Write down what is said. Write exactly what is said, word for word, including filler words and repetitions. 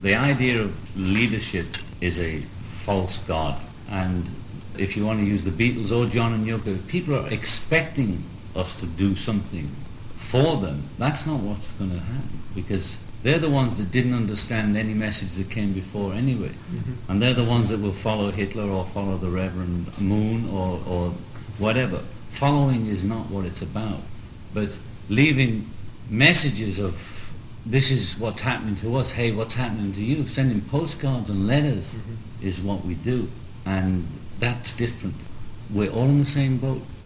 The idea of leadership is a false god, and if you want to use the Beatles or John and Yoko, people are expecting us to do something for them. That's not what's going to happen, because they're the ones that didn't understand any message that came before anyway. Mm-hmm. And they're the ones that will follow Hitler or follow the Reverend Moon or, or whatever. Following is not what it's about. But leaving messages of, this is what's happening to us, hey, what's happening to you, sending postcards and letters mm-hmm. is what we do. And that's different. We're all in the same boat.